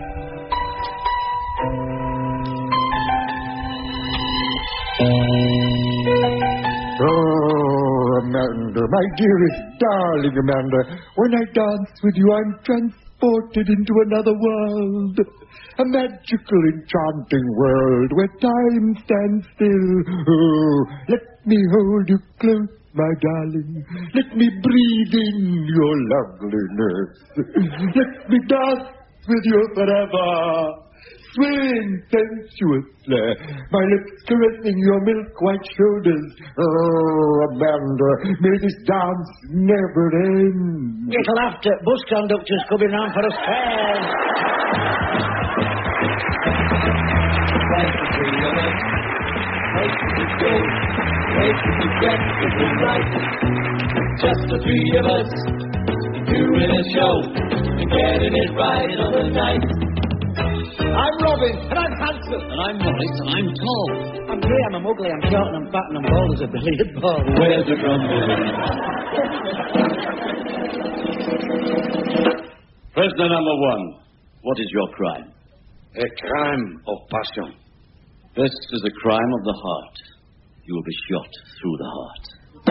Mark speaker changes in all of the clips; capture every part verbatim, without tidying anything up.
Speaker 1: Oh, Amanda, my dearest, darling Amanda, when I dance with you, I'm transported into another world. A magical, enchanting world where time stands still. Oh, let me hold you close, my darling. Let me breathe in your loveliness. Let me dance with you forever. Swing sensuously, my lips caressing your milk-white shoulders. Oh, Amanda, may this dance never end.
Speaker 2: It'll have to. Bus conductors coming round for us fares. Where to be of us? Where to go? Where to get to the right? Just the three of us, doing a show, and getting it right on the night. I'm Robin, and I'm handsome. And I'm Morris, and I'm tall. I'm Graham, I'm ugly, I'm short, and I'm fat, and I'm bald as a billiard ball. Where's the grumble?
Speaker 3: Prisoner number one, what is your crime?
Speaker 4: A crime of passion.
Speaker 3: This is a crime of the heart. You will be shot through the heart.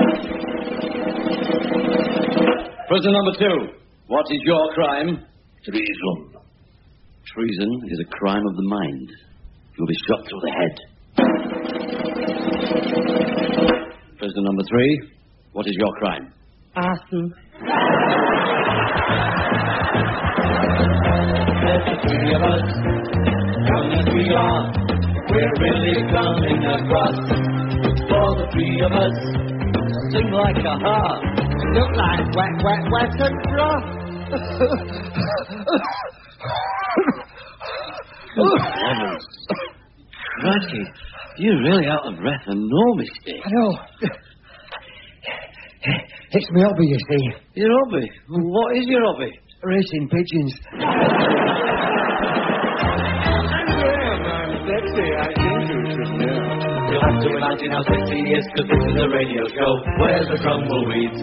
Speaker 3: Prisoner number two, what is your crime?
Speaker 4: Treason.
Speaker 3: Treason is a crime of the mind. You'll be shot through the head. Prisoner number three, what is your crime?
Speaker 2: Arson.
Speaker 5: There's the three of us, young as we are, we're really coming across. For the three of us, sing like a harp, look like wet, wet, wet and grass.
Speaker 3: Oh, heavens. Crikey, you're really out of breath and no mistake.
Speaker 2: I know. It's my hobby, you see.
Speaker 3: Your hobby? What is your hobby?
Speaker 2: Racing pigeons.
Speaker 5: I'm Graham, I'm sexy, I think you should know. You'll have to imagine how sexy he is, because this is a radio show. Where's the Crumbleweeds?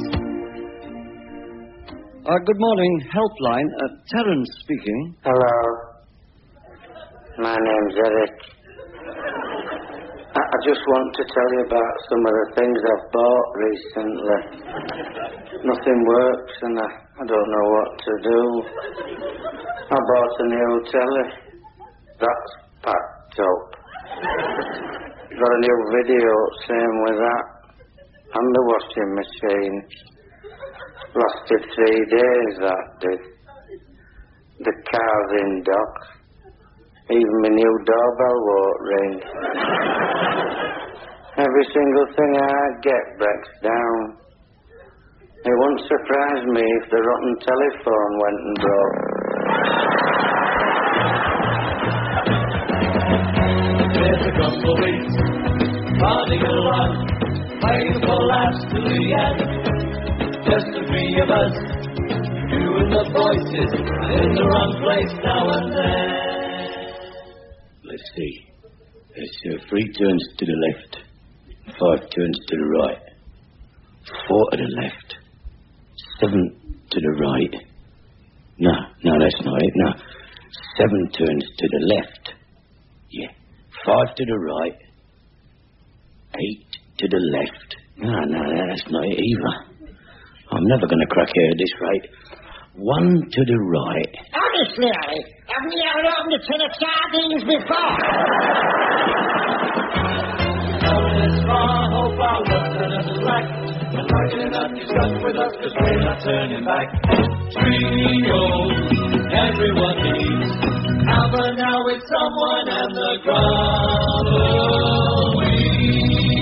Speaker 3: Uh, good morning, helpline. Uh, Terence speaking.
Speaker 6: Hello. My name's Eric. I, I just want to tell you about some of the things I've bought recently. Nothing works and I, I don't know what to do. I bought a new telly. That's packed up. Got a new video, same with that. And the washing machine. Lasted three days, that did. The car's in dock. Even my new doorbell won't ring. Every single thing I get breaks down. It wouldn't surprise me if the rotten telephone went and broke.
Speaker 5: There's the Crumbleweeds, partying along, playing for laughs to the end. Just the three of us, doing the voices, in the wrong place now and then.
Speaker 4: Let's see. There's uh, three turns to the left, five turns to the right, four to the left, seven to the right. No, no, that's not it. No, seven turns to the left. Yeah, five to the right, eight to the left. No, no, that's not it either. I'm never going to crack out at this rate. One to the right.
Speaker 2: Honestly, Harry, haven't you ever opened a tin of sardines before?
Speaker 5: Coming as far, hope our luck doesn't lack. And lucky enough you stuck with us, cause we're not turning back. Trio, everyone needs. How about now it's someone and the Crumbleweeds.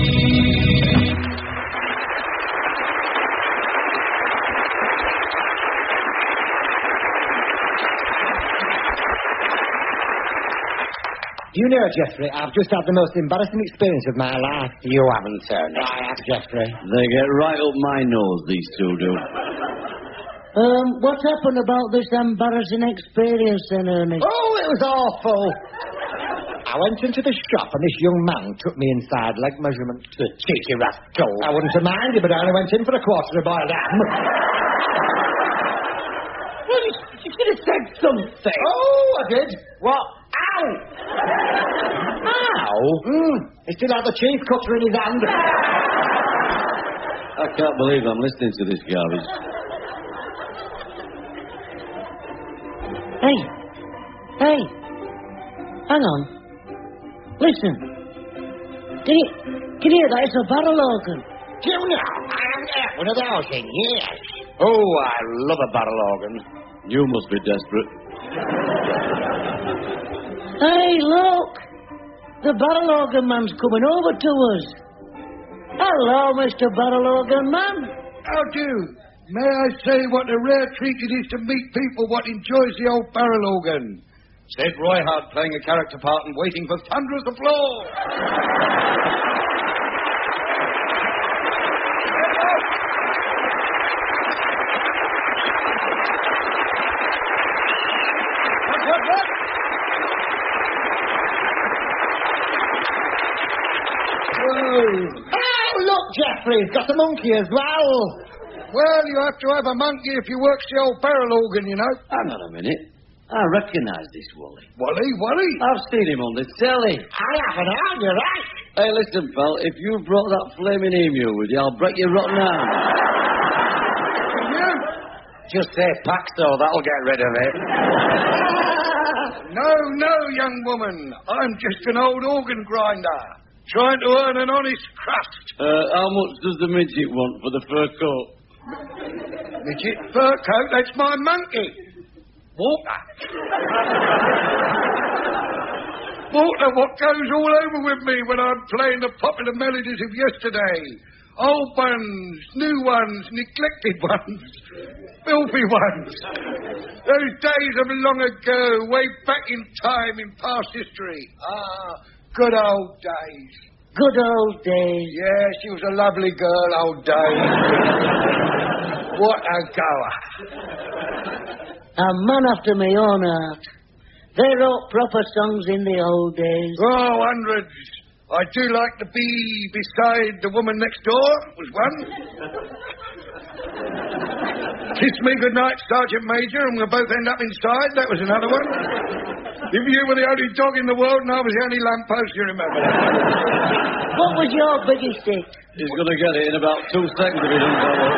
Speaker 2: You know, Geoffrey, I've just had the most embarrassing experience of my life.
Speaker 6: You haven't, Tony.
Speaker 2: I have, Geoffrey.
Speaker 3: They get right up my nose, these two do.
Speaker 2: Um, what happened about this embarrassing experience then, Ernest? Oh, it was awful. I went into the shop and this young man took me inside leg measurement. The cheeky rascal. I wouldn't have minded, but I only went in for a quarter of a boiled ham. Well, you, you should have said
Speaker 3: something.
Speaker 1: Oh, I did.
Speaker 3: What?
Speaker 1: Ow!
Speaker 3: Ow?
Speaker 1: Mm. He still had the chief cutter in his hand.
Speaker 3: I can't believe I'm listening to this garbage.
Speaker 7: Hey. Hey. Hang on. Listen. Can you, can you hear that? It's a barrel organ.
Speaker 1: Junior, I am at one of those in years. Oh, I love a barrel organ.
Speaker 3: You must be desperate.
Speaker 7: Hey, look. The barrel organ man's coming over to us. Hello, Mister Barrel Organ Man.
Speaker 1: How do? May I say what a rare treat it is to meet people what enjoys the old barrel organ? Said Roy Hart, playing a character part and waiting for thunderous applause. What, what, what? Whoa. Oh, look, Geoffrey's got the monkey as well. Well, you have to have a monkey if you works the old barrel organ, you know.
Speaker 3: Hang on a minute. I recognise this Wally.
Speaker 1: Wally, Wally?
Speaker 3: I've seen him on the telly.
Speaker 1: I haven't heard you right.
Speaker 3: Hey, listen, pal, if you brought that flaming emu with you, I'll break your rotten arm.
Speaker 1: You?
Speaker 6: Just say Paxo, that'll get rid of it.
Speaker 1: No, no, young woman. I'm just an old organ grinder, trying to earn an honest crust.
Speaker 3: Uh, how much does the midget want for the fur coat?
Speaker 1: Midget fur coat? That's my monkey. Walter. Walter, what goes all over with me when I'm playing the popular melodies of yesterday? Old ones, new ones, neglected ones, filthy ones. Those days of long ago, way back in time, in past history. Ah, good old days.
Speaker 7: Good old days.
Speaker 1: Yeah, she was a lovely girl, old days. What a goer.
Speaker 7: A man after my own heart. They wrote proper songs in the old days.
Speaker 1: Oh, hundreds. I do like to be beside the woman next door, was one. Kiss me goodnight, Sergeant Major, and we'll both end up inside, that was another one. If you were the only dog in the world and I was the only lamppost, you remember that.
Speaker 7: What was your biggest hit?
Speaker 3: He's going to get it in about two seconds if he doesn't follow.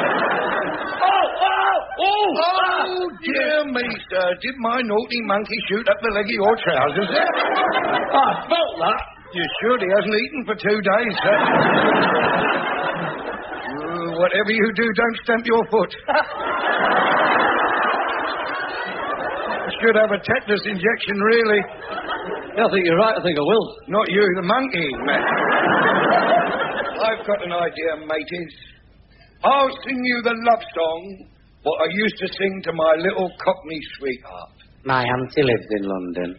Speaker 1: Oh, oh, dear me, sir. Did my naughty monkey shoot up the leg of your trousers there? I felt that. You surely hasn't eaten for two days, sir. uh, whatever you do, don't stamp your foot. Should have a tetanus injection, really.
Speaker 3: Yeah, I think you're right. I think I will.
Speaker 1: Not you, the monkey, man. I've got an idea, mateys. I'll sing you the love song what I used to sing to my little Cockney sweetheart.
Speaker 6: My auntie lives in London.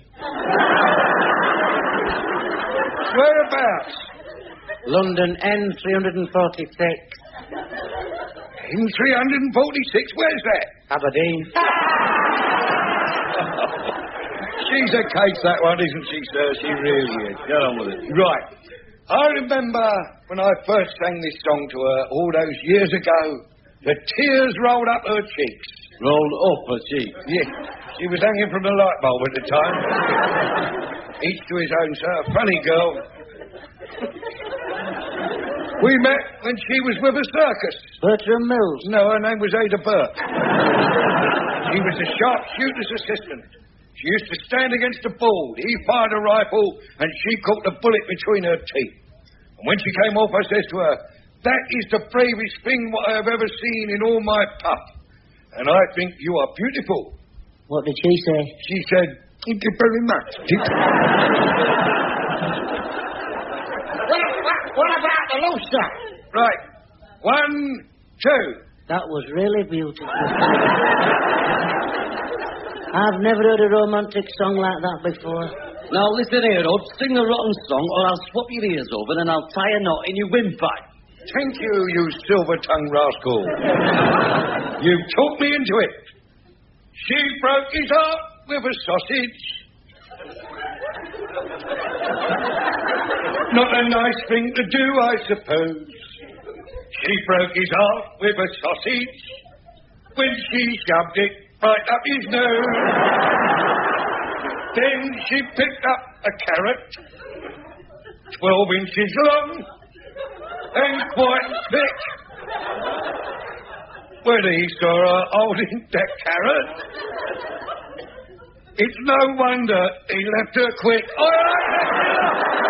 Speaker 1: Whereabouts?
Speaker 6: London N three forty-six.
Speaker 1: N three forty-six? Where's that?
Speaker 6: Aberdeen.
Speaker 1: She's a case, that one, isn't she, sir? She really is.
Speaker 3: Get on with it.
Speaker 1: Right. I remember when I first sang this song to her all those years ago, the tears rolled up her cheeks.
Speaker 3: Rolled up her cheeks?
Speaker 1: Yes. She was hanging from the light bulb at the time. Each to his own, sir. Funny girl. We met when she was with a circus.
Speaker 7: Bertram Mills.
Speaker 1: No, her name was Ada Burke. She was a sharpshooter's assistant. She used to stand against a bull. He fired a rifle, and she caught the bullet between her teeth. And when she came off, I says to her, "That is the bravest thing what I have ever seen in all my pup. And I think you are beautiful."
Speaker 7: What did she say?
Speaker 1: She said, "Thank you very much."
Speaker 7: What, what, what about the looser?
Speaker 1: Right. One, two.
Speaker 7: That was really beautiful. I've never heard a romantic song like that before.
Speaker 3: Now, listen here, Odd. Sing a rotten song, or I'll swap your ears over and I'll tie a knot in your windpipe.
Speaker 1: Thank you, you silver-tongued rascal. You talked me into it. She broke his heart with a sausage. Not a nice thing to do, I suppose. She broke his heart with a sausage when she shoved it right up his nose. Then she picked up a carrot, twelve inches long and quite thick. When he saw her holding that carrot, it's no wonder he left her quick. All right,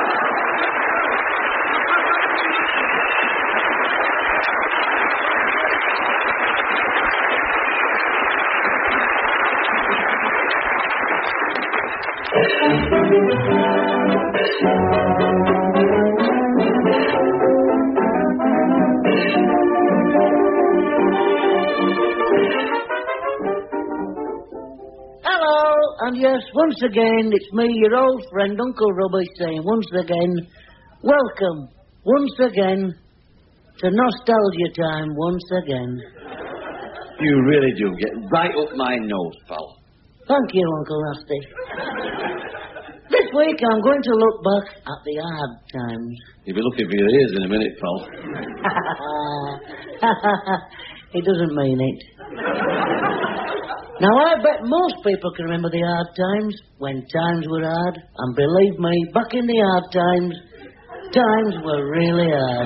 Speaker 7: Hello, and yes, once again, it's me, your old friend, Uncle Robbie, saying once again, welcome, once again, to Nostalgia Time, once again.
Speaker 3: You really do get right up my nose, pal.
Speaker 7: Thank you, Uncle Rusty. This week I'm going to look back at the hard times.
Speaker 3: You'll be looking for your ears in a minute, pal.
Speaker 7: He doesn't mean it. Now, I bet most people can remember the hard times, when times were hard. And believe me, back in the hard times, times were really hard.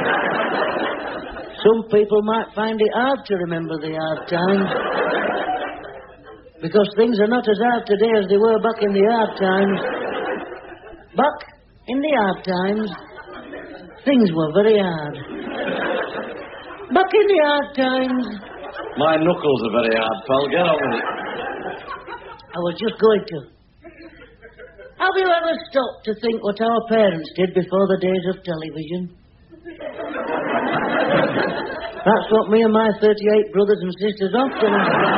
Speaker 7: Some people might find it hard to remember the hard times, because things are not as hard today as they were back in the hard times. Back in the hard times, things were very hard. Back in the hard times...
Speaker 3: My knuckles are very hard, pal. Get on with it.
Speaker 7: I was just going to. Have you ever stopped to think what our parents did before the days of television? That's what me and my thirty-eight brothers and sisters often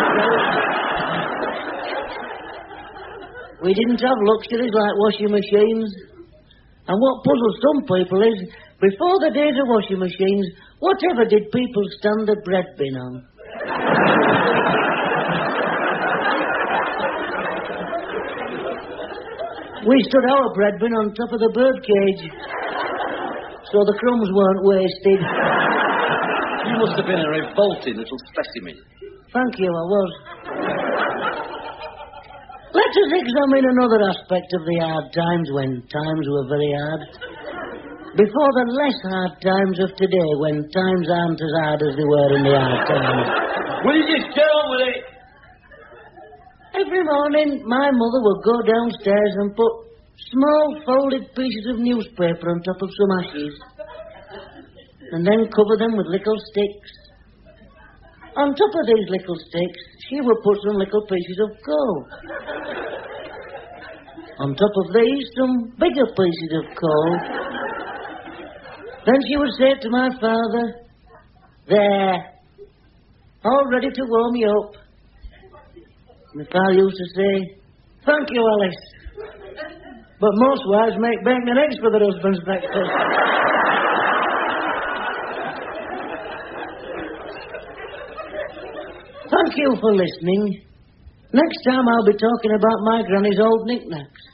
Speaker 7: We didn't have luxuries like washing machines. And what puzzles some people is, before the days of washing machines, whatever did people stand the bread bin on? We stood our bread bin on top of the bird cage, so the crumbs weren't wasted.
Speaker 3: You must have been a revolting little specimen.
Speaker 7: Thank you, I was. Let us examine another aspect of the hard times when times were very hard. Before the less hard times of today, when times aren't as hard as they were in the hard times.
Speaker 3: Will you just get on with it?
Speaker 7: Every morning, my mother would go downstairs and put small folded pieces of newspaper on top of some ashes, and then cover them with little sticks. On top of these little sticks, she would put some little pieces of coal. On top of these, some bigger pieces of coal. Then she would say to my father, "There, all ready to warm you up." My father used to say, "Thank you, Alice. But most wives make bacon and eggs for their husband's breakfast." Thank you for listening. Next time I'll be talking about my granny's old knickknacks.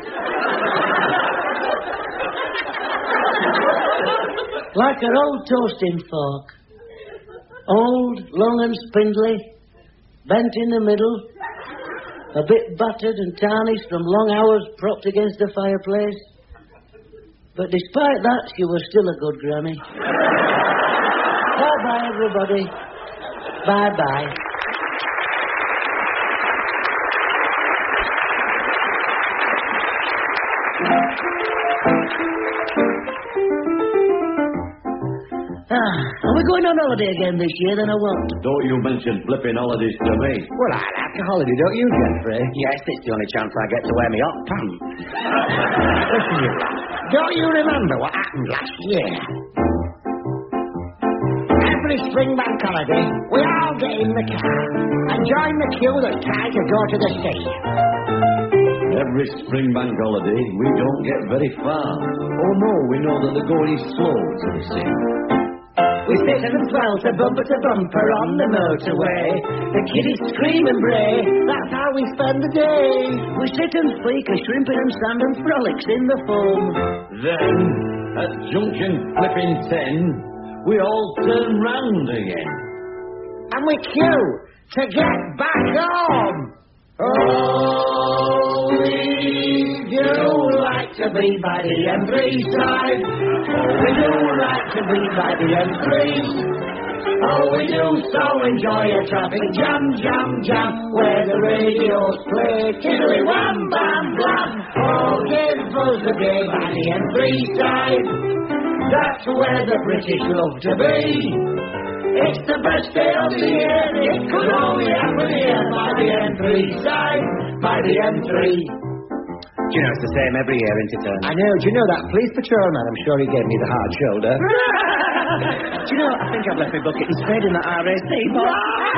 Speaker 7: Like her old toasting fork. Old, long and spindly, bent in the middle, a bit battered and tarnished from long hours propped against the fireplace. But despite that, she was still a good granny. Bye-bye, everybody. Bye-bye. Ah, are we going on holiday again this year, then, or what?
Speaker 3: Don't you mention flipping holidays to me.
Speaker 8: Well, I like a holiday, don't you, Jeffrey? Yes, it's the only chance I get to wear my hot pants. Listen, you lad, don't you remember what happened last year? Every spring bank holiday, we all get in the car and join the queue that's tied to go to the sea.
Speaker 3: Every spring bank holiday, we don't get very far. Oh, no, we know that the going is slow to the sea.
Speaker 8: We sit and swelter bumper to bumper on the motorway. The kiddies scream and bray. That's how we spend the day.
Speaker 7: We sit and speak of shrimping and sand and frolics in the foam.
Speaker 3: Then, at junction flipping ten, we all turn round again.
Speaker 8: And we queue to get back home. Oh, we do like to be by the M three side. Oh, we do like to be by the M three. Oh, we do so enjoy a traffic jam, jam, jam, where the radios play tiddly wham, bam, blam. Oh, give us a day by the M three side. That's where the British love to be. It's the best day of the year. It could only happen here by the M three side, by the M three.
Speaker 9: Do you know it's the same every year, isn't it, Ernie?
Speaker 8: I know. Do you know that police patrolman? I'm sure he gave me the hard shoulder.
Speaker 9: Do you know, I think I've left my bucket and spade in the R A C box.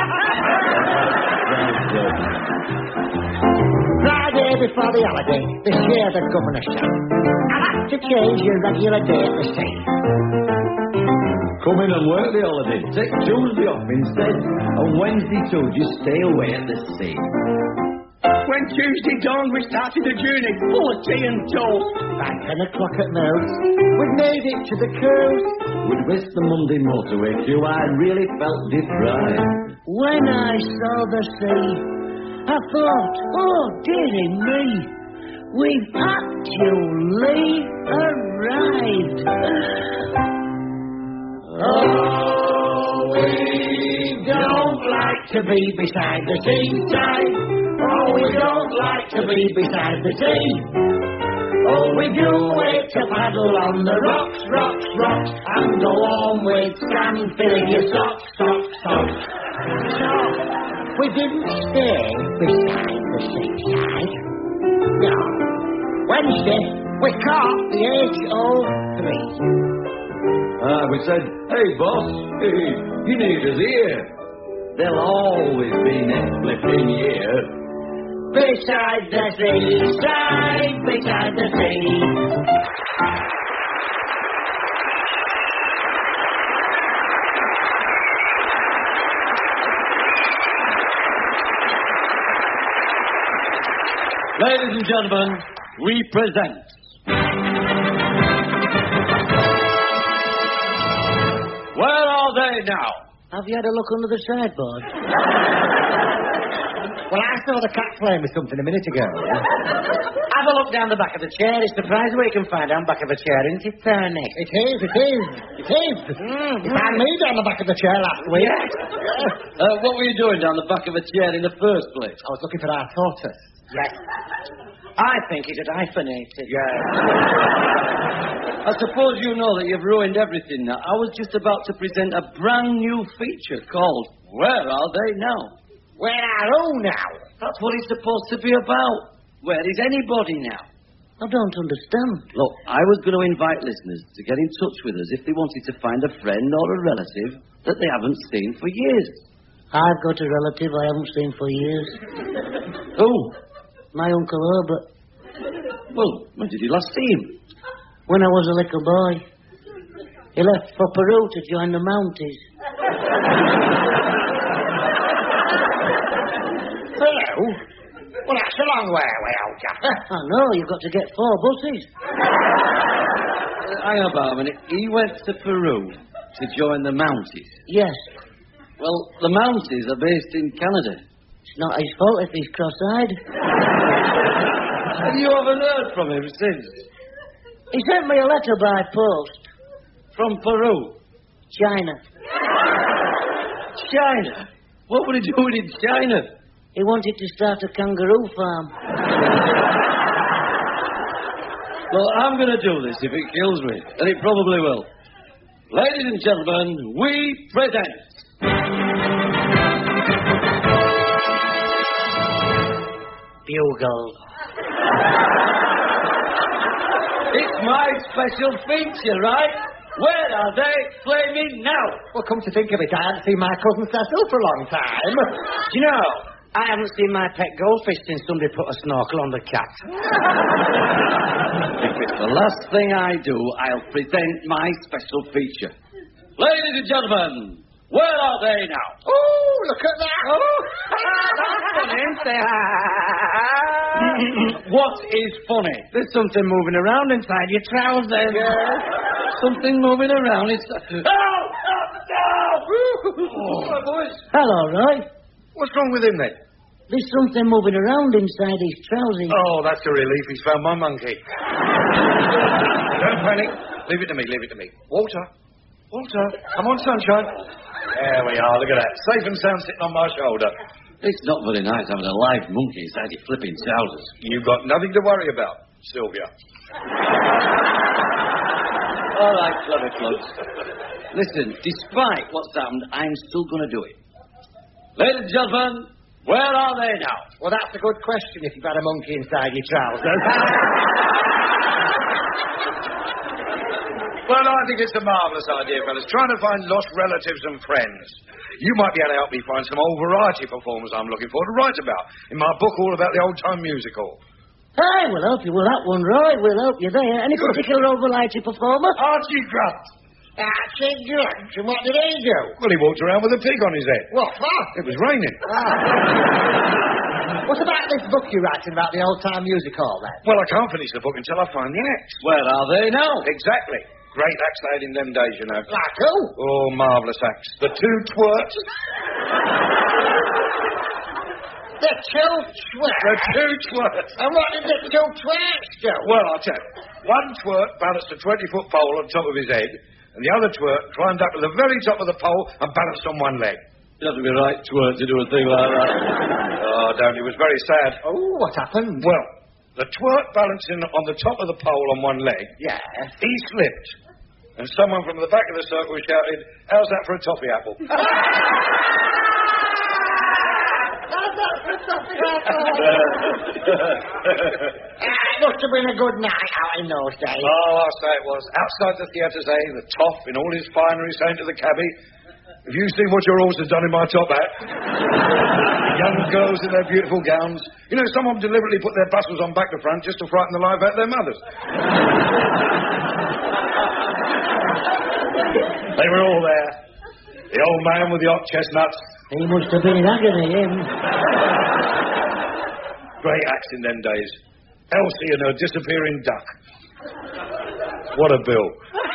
Speaker 8: Friday before the holiday, this year the governor said, I'll have to change your regular day at the sea.
Speaker 3: Come in and work the holiday. Take Tuesday off instead. And Wednesday too, just stay away at the sea.
Speaker 9: When Tuesday dawned, we started a journey full of tea and toast.
Speaker 8: By ten o'clock at night, we'd made it to the coast.
Speaker 3: We'd missed the Monday motorway queue. I really felt deprived.
Speaker 7: When I saw the sea, I thought, oh, dearie me, we've actually arrived.
Speaker 8: Oh, we don't like to be beside the seaside. Oh, we don't like to be beside the sea. Oh, we do wait to paddle on the rocks, rocks, rocks, and go home with sand filling your socks, socks, socks. So, we didn't stay beside the seaside. No. Wednesday, we caught the H O three.
Speaker 3: Ah, we said, hey, boss, hey, you need us here. There'll always be next flipping year.
Speaker 8: Beside the seaside, beside the sea.
Speaker 5: Ladies and gentlemen, we present... Where are they now?
Speaker 7: Have you had a look under the sideboard?
Speaker 8: Well, I saw the cat playing with something a minute ago.
Speaker 7: Have a look down the back of the chair. It's surprising what you can find down the back of a chair, isn't it, Tony?
Speaker 8: It is, it is, it is. Mm, you found me down the back of the chair last week.
Speaker 5: Yes. Uh, what were you doing down the back of a chair in the first place?
Speaker 8: I was looking for our tortoise.
Speaker 7: Yes. I think it had hyphenated.
Speaker 5: Yes. I suppose you know that you've ruined everything now. I was just about to present a brand new feature called Where Are They Now?
Speaker 8: Where are who now?
Speaker 5: That's what it's supposed to be about. Where is anybody now?
Speaker 7: I don't understand.
Speaker 5: Look, I was going to invite listeners to get in touch with us if they wanted to find a friend or a relative that they haven't seen for years.
Speaker 7: I've got a relative I haven't seen for years.
Speaker 5: Who?
Speaker 7: My Uncle Herbert.
Speaker 5: Well, when did you last see him?
Speaker 7: When I was a little boy. He left for Peru to join the Mounties.
Speaker 8: Peru? Well, that's a long way away, old chap.
Speaker 7: I know, you've got to get four buses.
Speaker 5: Uh, hang on about a minute. He went to Peru to join the Mounties.
Speaker 7: Yes.
Speaker 5: Well, the Mounties are based in Canada.
Speaker 7: It's not his fault if he's cross-eyed.
Speaker 5: Have you haven't heard from him since?
Speaker 7: He sent me a letter by post.
Speaker 5: From Peru?
Speaker 7: China.
Speaker 5: China? What were he doing in China?
Speaker 7: He wanted to start a kangaroo farm.
Speaker 5: Well, I'm going to do this if it kills me. And it probably will. Ladies and gentlemen, we present...
Speaker 7: Bugle.
Speaker 5: It's my special feature, right? Where are they flaming now?
Speaker 8: Well, come to think of it, I hadn't seen my cousin Cecil for a long time.
Speaker 7: Do you know, I haven't seen my pet goldfish since somebody put a snorkel on the cat.
Speaker 5: If it's the last thing I do, I'll present my special feature. Ladies and gentlemen, where are they now?
Speaker 8: Oh, look at that.
Speaker 7: Oh, that's funny, isn't it?
Speaker 5: What is funny?
Speaker 7: There's something moving around inside your trousers.
Speaker 5: Yes. Something moving around. It's... Oh, no, no! Oh, boys.
Speaker 7: Hello, Roy.
Speaker 10: What's wrong with him, then?
Speaker 7: There's something moving around inside his trousers.
Speaker 10: Oh, that's a relief. He's found my monkey. Don't panic. Leave it to me, leave it to me. Walter. Walter. Come on, sunshine. There we are. Look at that. Safe and sound sitting on my shoulder.
Speaker 3: It's not very nice having a live monkey inside your flipping trousers.
Speaker 10: You've got nothing to worry about, Sylvia.
Speaker 3: All right, clever clubs. Listen, despite what's happened, I'm still going to do it. Ladies and gentlemen, where are they now?
Speaker 8: Well, that's a good question if you've had a monkey inside your trousers.
Speaker 10: Well, I think it's a marvellous idea, fellas. Trying to find lost relatives and friends. You might be able to help me find some old variety performers I'm looking for to write about in my book all about the old-time musical.
Speaker 7: Hey, we'll help you with that one, Roy. We'll help you there. Any particular old variety performer?
Speaker 10: Archie Grunt.
Speaker 8: Archie Grunt. And what did he do?
Speaker 10: Well, he walked around with a pig on his head.
Speaker 8: What for?
Speaker 10: It was raining.
Speaker 8: Ah. What about this book you're writing about the old-time music hall, then?
Speaker 10: Well, I can't finish the book until I find the acts.
Speaker 3: Where are they now?
Speaker 10: Exactly. Great acts they had in them days, you know.
Speaker 8: Like who?
Speaker 10: Oh, marvellous acts. The two twerps.
Speaker 8: The two twerps?
Speaker 10: The two twerps.
Speaker 8: And what did the two twerps do?
Speaker 10: Well, I'll tell you. One twerp balanced a twenty-foot pole on top of his head, and the other twerp climbed up to the very top of the pole and balanced on one leg.
Speaker 3: You have to be right twerp to do a thing like that.
Speaker 10: Oh, don't. It was very sad.
Speaker 8: Oh, what happened?
Speaker 10: Well, the twerp balancing on the top of the pole on one leg,
Speaker 8: yeah,
Speaker 10: he slipped. And someone from the back of the circle shouted, "How's that for a toffee apple?"
Speaker 8: It must have been a good night out in those days.
Speaker 10: Oh, I'll say it was. Outside the theatre, say, the toff in all his finery saying to the cabbie, "Have you seen what your horse has done in my top hat?" Young girls in their beautiful gowns. You know, someone deliberately put their bustles on back to front just to frighten the life out of their mothers. They were all there. The old man with the hot chestnuts.
Speaker 7: He must have been in agony, him.
Speaker 10: Great acts in them days. Elsie and her disappearing duck. What a bill.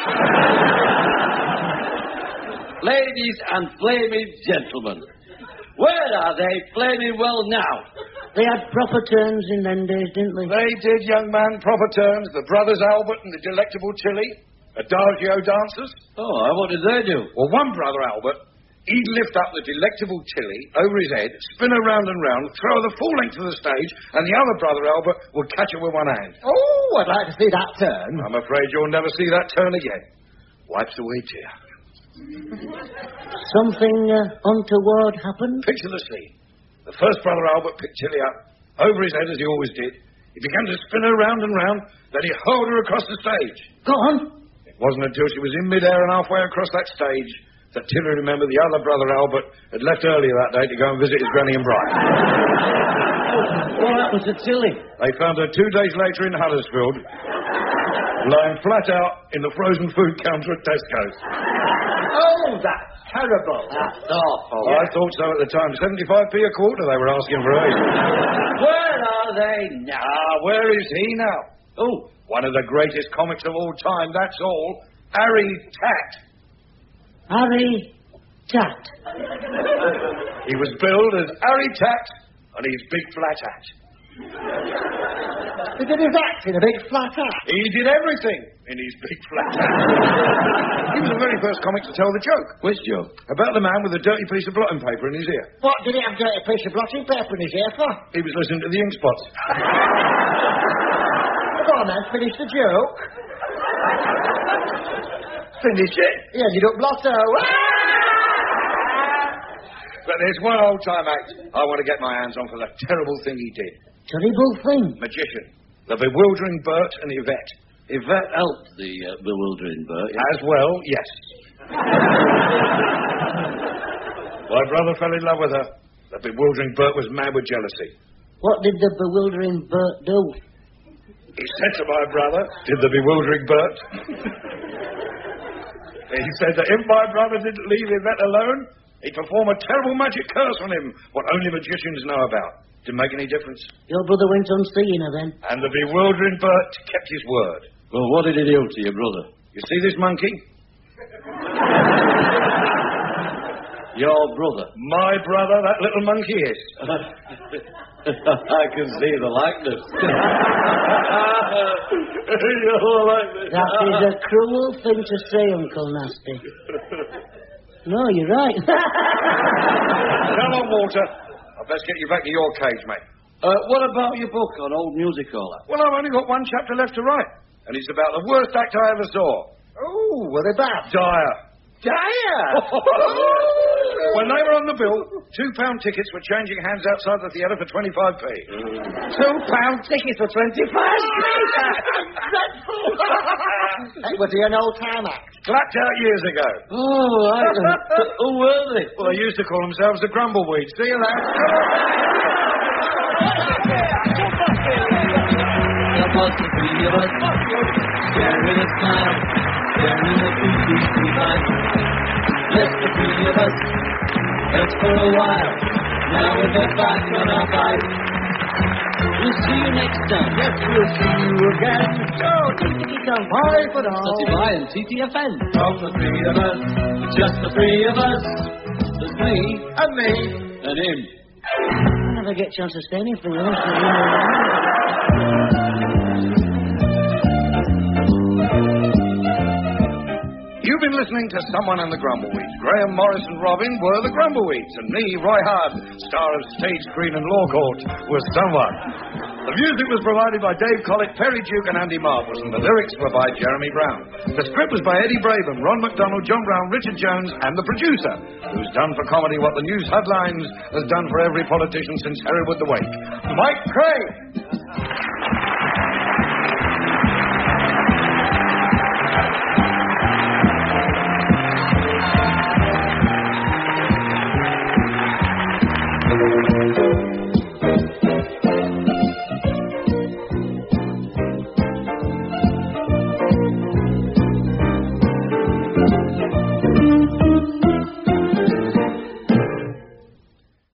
Speaker 3: Ladies and flaming gentlemen, where are they flaming well now?
Speaker 7: They had proper turns in them days, didn't they?
Speaker 10: They did, young man, proper turns. The brothers Albert and the delectable Tilly. Adagio dancers.
Speaker 3: Oh, what did they do?
Speaker 10: Well, one brother Albert, he'd lift up the delectable Tilly over his head, spin her round and round, throw her the full length of the stage, and the other brother Albert would catch her with one hand.
Speaker 8: Oh, I'd like to see that turn.
Speaker 10: I'm afraid you'll never see that turn again. Wipes away tear.
Speaker 7: Something uh, untoward happened?
Speaker 10: Picture the scene. The first brother Albert picked Tilly up, over his head as he always did. He began to spin her round and round, then he hurled her across the stage.
Speaker 7: Go on.
Speaker 10: It wasn't until she was in midair and halfway across that stage that Tilly remembered the other brother Albert had left earlier that day to go and visit his granny and Brian.
Speaker 7: What happened to Tilly?
Speaker 10: They found her two days later in Huddersfield, lying flat out in the frozen food counter at Tesco's.
Speaker 8: Oh, that's terrible.
Speaker 7: That's awful.
Speaker 10: Oh, I thought so at the time. seventy-five p a quarter they were asking for her.
Speaker 3: Where are they now?
Speaker 10: Ah, where is he now? Oh, one of the greatest comics of all time, that's all. Harry Tatt.
Speaker 7: Harry Tatt.
Speaker 10: He was billed as Harry Tatt on his big flat hat.
Speaker 8: He did his act in a big flat hat.
Speaker 10: He did everything in his big flat hat. He was the very first comic to tell the joke.
Speaker 3: Which joke?
Speaker 10: About the man with a dirty piece of blotting paper in his ear.
Speaker 8: What did he have a dirty piece of blotting paper in his ear for?
Speaker 10: He was listening to the ink spots.
Speaker 8: Go on then, finish the joke.
Speaker 10: Finish it?
Speaker 8: Yeah, you don't blotto.
Speaker 10: But there's one old-time act I want to get my hands on for the terrible thing he did.
Speaker 7: Terrible thing?
Speaker 10: Magician. The bewildering Bert and Yvette.
Speaker 3: Yvette helped the uh, bewildering Bert. Yeah?
Speaker 10: As well, yes. My brother fell in love with her. The bewildering Bert was mad with jealousy.
Speaker 7: What did the bewildering Bert do?
Speaker 10: He said to my brother, did the bewildering Bert, he said that if my brother didn't leave Yvette alone, he'd perform a terrible magic curse on him, what only magicians know about. Didn't make any difference.
Speaker 7: Your brother went on seeing her then?
Speaker 10: And the bewildering Bert kept his word.
Speaker 3: Well, what did he do to your brother?
Speaker 10: You see this monkey?
Speaker 3: Your brother?
Speaker 10: My brother, that little monkey is.
Speaker 3: I can see the likeness. Your likeness.
Speaker 7: That is a cruel thing to say, Uncle Nasty. No, you're right.
Speaker 10: Come on, Walter. I'd best get you back to your cage, mate.
Speaker 3: Uh, what about your book on old music hall?
Speaker 10: Well, I've only got one chapter left to write, and it's about the worst act I ever saw.
Speaker 6: Oh, were they bad?
Speaker 10: Dire.
Speaker 6: Dire?
Speaker 10: When they were on the bill, two-pound tickets were changing hands outside the theatre for twenty-five p.
Speaker 6: Two-pound tickets for twenty-five p? Dreadful. Hey, was he an old-time act?
Speaker 10: Clapped out years ago.
Speaker 3: Oh, I Who were they?
Speaker 10: Well, they used to call themselves the Grumbleweeds. See you later.
Speaker 2: There was the three of us, sharing a smile, sharing a two-two night. Just the three of us, just for a while. Now we're back on our bike.
Speaker 3: We'll see you next time.
Speaker 7: Yes, we'll see you again. So, Tiki-Tom, bye for now.
Speaker 3: Spotify and T T F N.
Speaker 2: From the three of us, just the three of us.
Speaker 3: There's me.
Speaker 6: And me.
Speaker 3: And him.
Speaker 7: I never get a chance to say anything else.
Speaker 10: You've been listening to Someone and the Grumbleweeds. Graham, Morris and Robin were the Grumbleweeds, and me, Roy Hard, star of Stage Screen and Law Court, was Someone. The music was provided by Dave Collett, Perry Duke and Andy Marbles, and the lyrics were by Jeremy Brown. The script was by Eddie Braben, Ron McDonald, John Brown, Richard Jones, and the producer, who's done for comedy what the news headlines has done for every politician since Hereward the Wake, Mike Craig.